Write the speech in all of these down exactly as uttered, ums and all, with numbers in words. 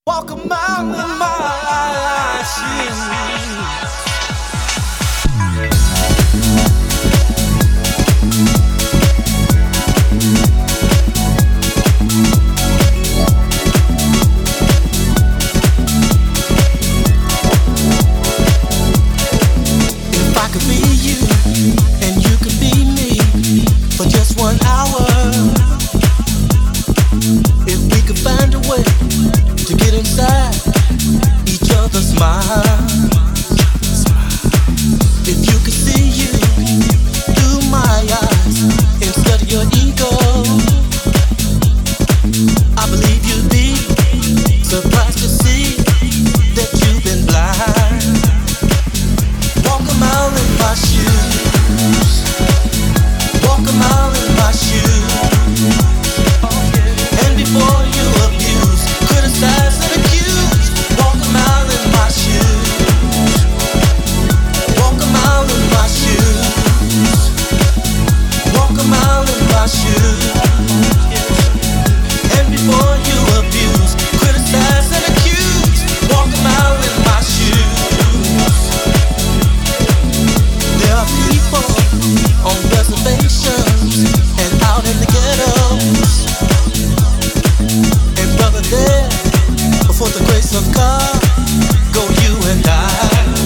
Walk a mile in my shoes. If I could be you and you could be me for just one hour, if we could find a way to get inside each other's minds. If you could see you through my eyes instead of your ego, I believe you'd be surprised to see that you've been blind. Walk a mile in my shoes. Walk a mile in my shoes. And before you abuse, criticize and accuse, walk a mile in my shoes. Walk a mile in my shoes. Walk a mile in my shoes. And before you abuse, criticize and accuse, walk a mile in my shoes. There are people on reservations and out in the ghettos, and brother, there, before the grace of God, go you and I.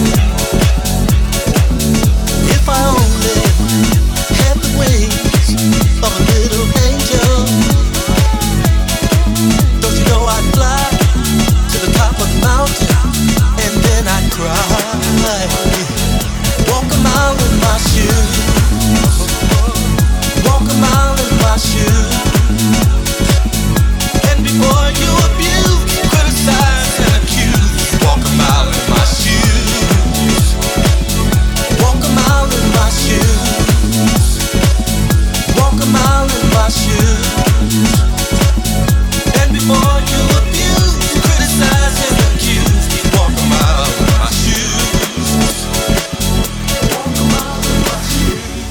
If I only had the wings of a little angel, don't you know I'd fly to the top of the mountain and then I'd cry. Walk a mile in my shoes. Walk a mile in my shoes. And before you abuse, criticize and accuse, walk a mile in my shoes. Walk a mile in my shoes. Walk a mile in my shoes. And before you abuse, criticize and accuse, walk a mile in my shoes. Walk a mile in my shoes.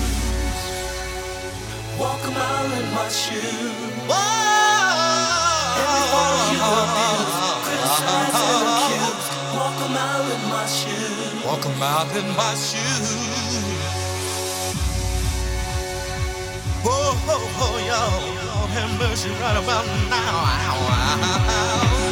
Walk a mile in my shoes. And before you abuse, criticize and accuse, walk a mile in my shoes. Walk a mile in my shoes. Whoa, oh, oh, y'all, Lord have mercy right about now.